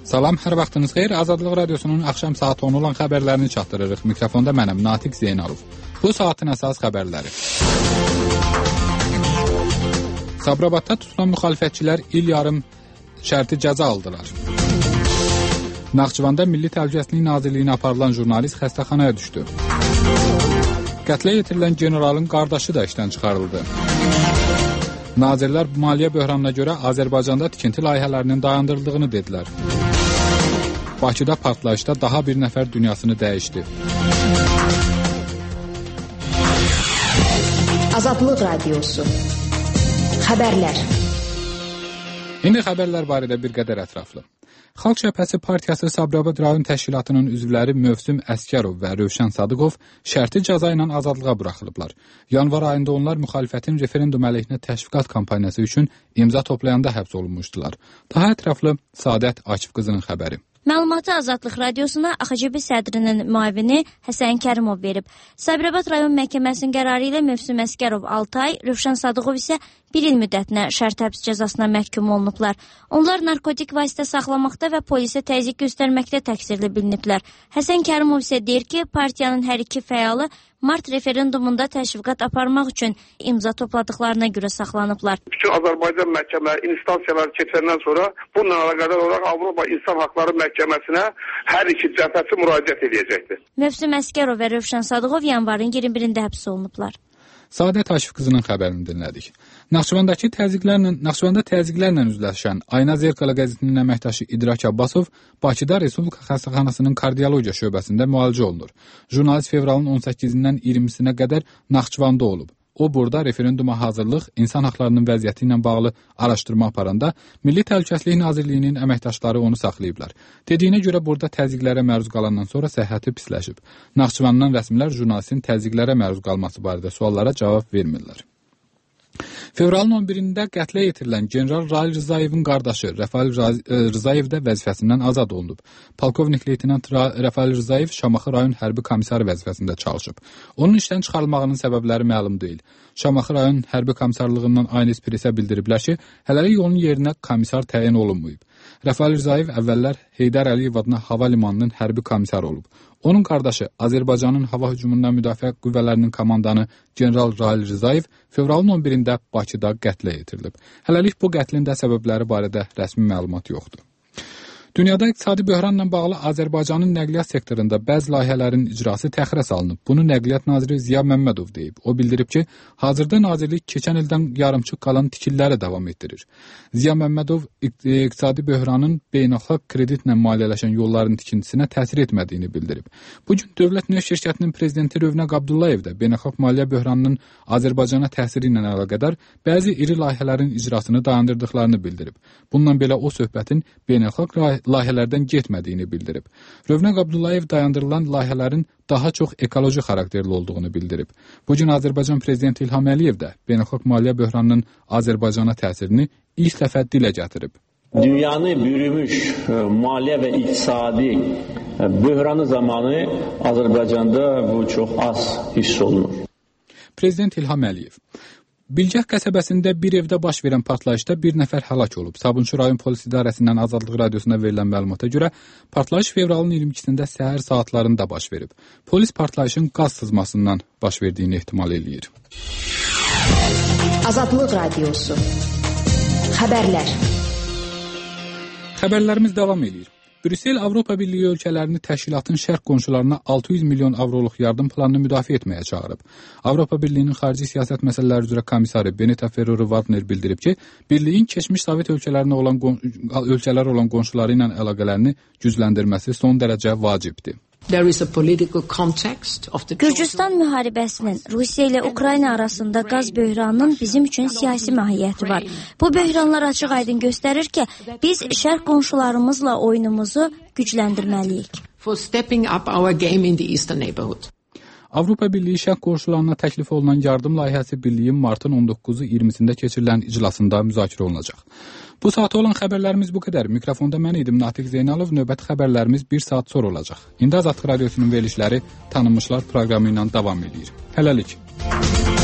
Salam, hər vaxtınız xeyir. Azadlıq Radiosunun axşam saat 10 olan xəbərlərini çatdırırıq. Mikrofonda mənəm, Natiq Zeynalov. Bu saatin əsas xəbərləri. Sabirabadda tutulan müxalifətçilər il yarım şərti cəza aldılar. Naxçıvanda Milli Təhlükəsizlik Nazirliyinə aparılan jurnalist xəstəxanaya düşdü. Qətlə yetirilən generalın qardaşı da işdən çıxarıldı. Nazirlər maliyyə böhranına görə Azərbaycanda tikinti layihələrinin dayandırıldığını dedilər. Bakıda partlayışda daha bir nəfər dünyasını dəyişdi. Azadlıq Radiosu. Xəbərlər. İndi xəbərlər barədə bir qədər ətraflı. Xalq Cəbhəsi Partiyası Sabirabad rayon təşkilatının üzvləri Mövsüm Əskərov və Rövşən Sadıqov şərti cəza ilə azadlığa buraxılıblar. Yanvar ayında onlar müxalifətin referendum əleyhinə təşviqat kampaniyası üçün imza toplayanda həbs olunmuşdular. Daha ətraflı Sadət Akif qızının xəbəri. Məlumatı Azadlıq Radiosuna AXCB sədrinin müavini Həsən Kərimov verib. Sabirabad rayon məhkəməsinin qərarı ilə Mövsüm Əskərov 6 ay, Rövşən Sadıqov isə 1 il müddətinə şərt həbs cəzasına məhkum olunublar. Onlar narkotik vasitə saxlamaqda və polisə təzyiq göstərməkdə təqsirli biliniblər. Həsən Kərimov isə deyir ki, partiyanın hər iki fəalı mart referendumunda təşviqat aparmaq üçün imza topladıqlarına görə saxlanıblar. Bütün Azərbaycan məhkəmələri, instansiyaları keçəndən sonra bununla əlaqədar olaraq Avropa İnsan Haqları Məhkəməsinə hər iki cəbhəsi müraciət edəcəkdir. Mövsüm Əskərov və Rövşən Sadıqov yanvarın 21-də həbs olunublar. Sadət Aşif qızının xəbərini dinlədik. Naxçıvanda təzyiqlərlə üzləşən Ayna Zerkala qəzetinin əməkdaşı İdrak Abbasov Bakıda Respublika Xəstəxanasının kardiologiya şöbəsində müalicə olunur. Jurnalist fevralın 18-dən 20-sinə qədər Naxçıvanda olub. O burada referenduma hazırlıq, insan haqlarının vəziyyəti ilə bağlı araşdırma aparanda Milli Təhlükəsizlik Nazirliyinin əməkdaşları onu saxlayıblar. Dediyinə görə burada təzyiqlərə məruz qalandan sonra səhhəti pisləşib. Naxçıvandan rəsmilər jurnalistin təzyiqlərə məruz qalması barədə suallara cavab vermirlər. Fevralın 11-də qətlə yetirilən general Rail Rzayevin qardaşı Rəfail Rzayev də vəzifəsindən azad olunub. Polkovnik leytenant Rəfail Rzayev Şamaxı rayon hərbi komissarı vəzifəsində çalışıb. Onun işdən çıxarılmağının səbəbləri məlum deyil. Şamaxı rayon hərbi komissarlığından Aynı Espresə bildiriblər ki, hələlik onun yerinə komissar təyin olunmayıb. Rəfail Rzayev əvvəllər Heydər Əliyev adına hava limanının hərbi komissarı olub. Onun qardaşı Azərbaycanın hava hücumundan müdafiə qüvvələrinin komandanı general Rail Rzayev fevralın 11-də Bakıda qətlə yetirilib. Hələlik bu qətlin də səbəbləri barədə rəsmi məlumat yoxdur. Dünyada iqtisadi böhranla bağlı Azərbaycanın nəqliyyat sektorunda bəzi layihələrin icrası təxirə salınıb. Bunu Nəqliyyat naziri Ziya Məmmədov deyib. O bildirib ki, hazırda nazirlik keçən ildən yarımçıq qalan tikililəri davam etdirir. Ziya Məmmədov iqtisadi böhranın beynəlxalq kreditlə maliyyələşən yolların tikintisinə təsir etmədiyini bildirib. Bugün Dövlət Neft Şirkətinin prezidenti Rövnəq Abdullayev də beynəlxalq maliyyə böhranının Azərbaycana təsiri ilə əlaqədar bəzi iri layihələrin icrasını dayandırdıqlarını bildirib. Bununla belə o söhbətin beynəlxalq layihələrdən getmədiyini bildirib. Rövnəq Abdullayev dayandırılan layihələrin daha çox ekoloji xarakterli olduğunu bildirib. Bugün Azərbaycan Prezidenti İlham Əliyev də beynəlxalq maliyyə böhranının Azərbaycana təsirini ilk dəfə dilə gətirib. Dünyanı bürümüş maliyyə və iqtisadi böhranı zamanı Azərbaycanda bu çox az hiss olunur. Prezident İlham Əliyev Bilgəh qəsəbəsində bir evdə baş verən partlayışda bir nəfər həlak olub. Sabunçu rayon polis idarəsindən Azadlıq Radiosuna verilən məlumata görə partlayış fevralın 22-sində səhər saatlarında baş verib. Polis partlayışın qaz sızmasından baş verdiyini ehtimal eləyir. Azadlıq Radiosu. Xəbərlər. Xəbərlərimiz davam edir. Brüssel Avropa Birliyi ölkələrini təşkilatın şərq qonşularına 600 milyon avroluq yardım planını müdafiə etməyə çağırıb. Avropa Birliyinin xarici siyasət məsələləri üzrə komissarı Benita Ferrero-Waldner bildirib ki, Birliyin keçmiş Sovet ölkələr olan qonşuları ilə əlaqələrini gücləndirməsi son dərəcə vacibdir. Gürcüstan müharibəsinin Rusiya ilə Ukrayna arasında qaz böhranının bizim üçün siyasi mahiyyəti var. Bu böhranlar açıq-aydın göstərir ki, biz şərq qonşularımızla oyunumuzu gücləndirməliyik. Avropa Birliyi şərq qonşularına təklif olunan yardım layihəsi Birliyin martın 19-u 20-sində keçirilən iclasında müzakirə olunacaq. Bu saata olan xəbərlərimiz bu qədər. Mikrofonda mən idim, Natiq Zeynalov. Növbəti xəbərlərimiz 1 saat sonra olacaq. İndi Azadlıq Radiosunun verilişləri Tanınmışlar proqramı ilə davam edir. Hələlik.